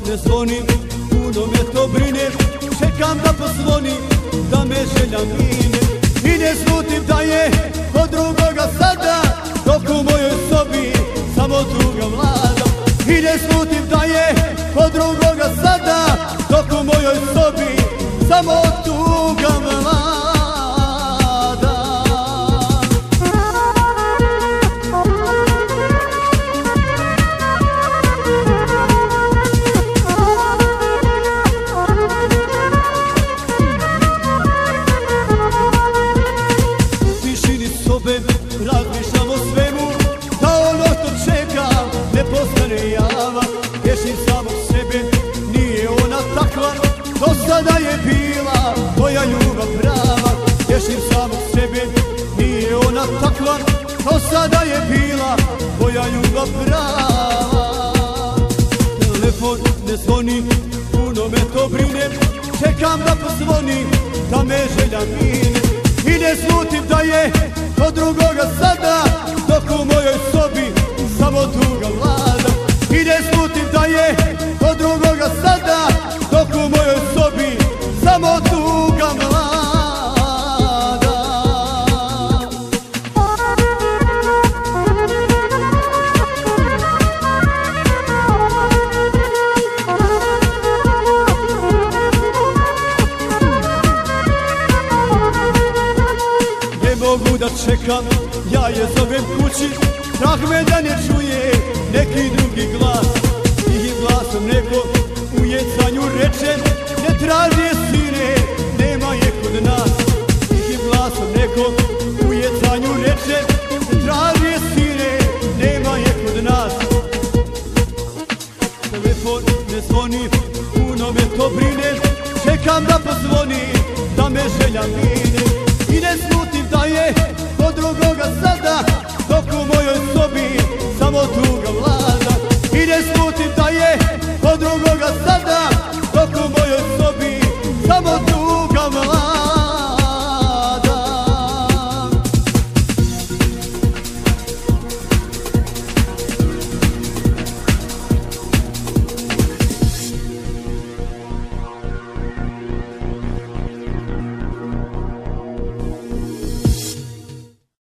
ne zvoni, puno me to brine. Čekam da pozvoni, da me želja mine. I ne slutim da je kod drugoga sada, dok u mojoj sobi samo tuga vlada. I ne slutim da je kod drugoga sada, dok u mojoj sobi samo tuga vlada. Razmišljam o svemu, da ono što čekam ne postane java. Tješim samog sebe, nije ona takva, do sada je bila moja ljubav prava. Tješim samog sebe, nije ona takva, do sada je bila moja ljubav prava. Telefon ne zvoni, puno me to brine. Čekam da pozvoni, da me želja mine. I ne slutim da je kod drugoga sada, dok u mojoj sobi samo tuga vlada. I ne slutim da je kod drugoga sada, dok u mojoj sobi samo tuga vlada. Mogu da čekam, ja je zovem kući, strah me da ne čuje neki drugi glas. Tihim glasom neko u jecanju reče, ne traži je sine, nema je kod nas. Tihim glasom neko u jecanju reče, ne traži je sine, nema je kod nas. Telefon ne zvoni, puno me to brine. Čekam da pozvoni, da me želja mine. I ne slutim da je kod drugoga sada, dok u mojoj sobi